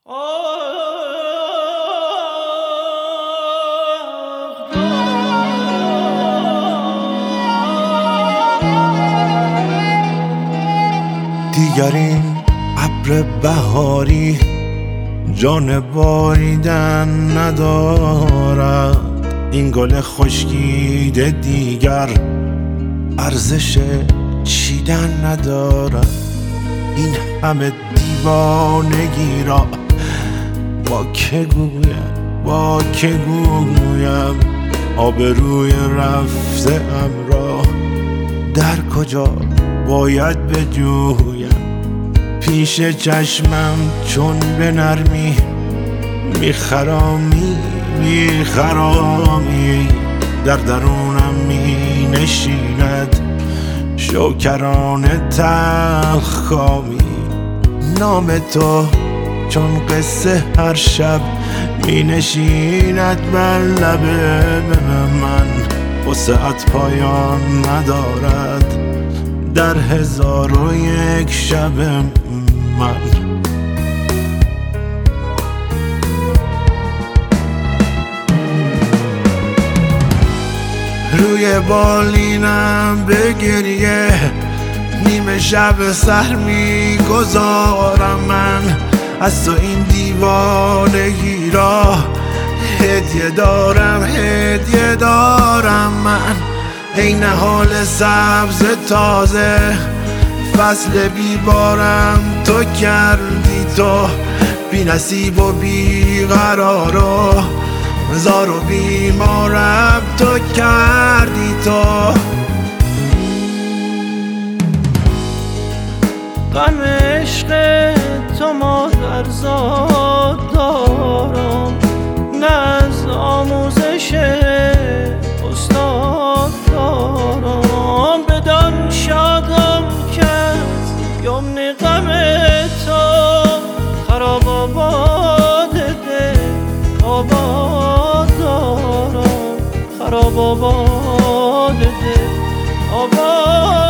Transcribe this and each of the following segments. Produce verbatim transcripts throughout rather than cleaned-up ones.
دیگر این ابر بهاری جان باریدن ندارد، این گل خشکیده دیگر ارزش چیدن ندارد. این همه دیوانگی را با که گویم با که گویم آبروی رفته ام را در کجا باید بجویم؟ پیش چشمم چون به نرمی میخرامی میخرامی در درونم می نشیند شوکرانه تلخ کامی. نام تو چون قصه هر شب می نشیند بر لب من، وسعت پایان ندارد در هزار و یک شب من. روی بالینم به گریه نیمه شب سحر می گذارم من، از تو این دیوانگی را هدیه دارم هدیه دارم من. ای نهال سبز تازه فصل بیبارم تو کردی، تو بی نصیب و بی قرار و زار و بیمارم تو کردی. تو غم عشق تو مادر زاد دارم، نه از آموزش استاد دارم. بدان شادم که از یمن غم تو خراب آباد دل آباد دارم، خراب آباد دل آباد.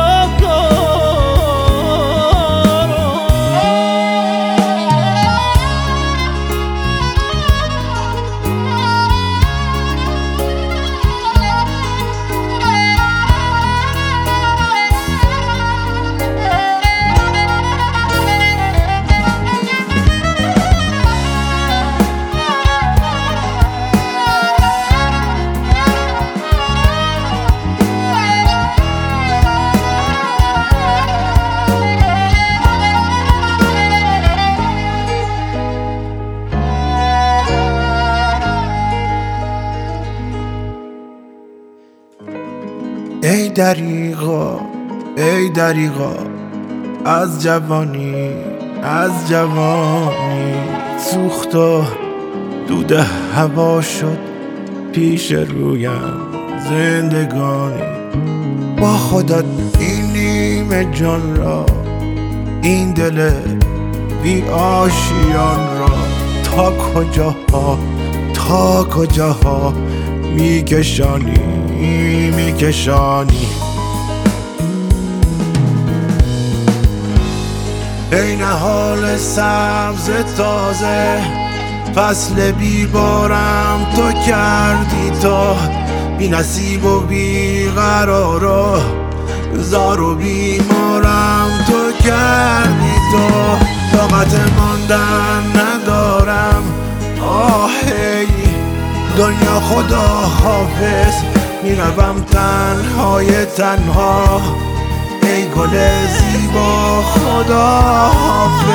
ای دریغا ای دریغا از جوانی از جوانی، سوخت و دود هوا شد پیش رویم زندگانی. با خودت این نیمه جان را این دل بی آشیان را تا کجاها تا کجاها میکشانی میکشانی. ای نهال سبز تازه فصل بیبارم تو کردی، تو بی نصیب و بی قرار و زار و بیمارم تو کردی. تو طاقت ماندن ندارم آهی دنیا خدا حافظ، میروم تنهای تنها ای گل زیبا خدا حافظ.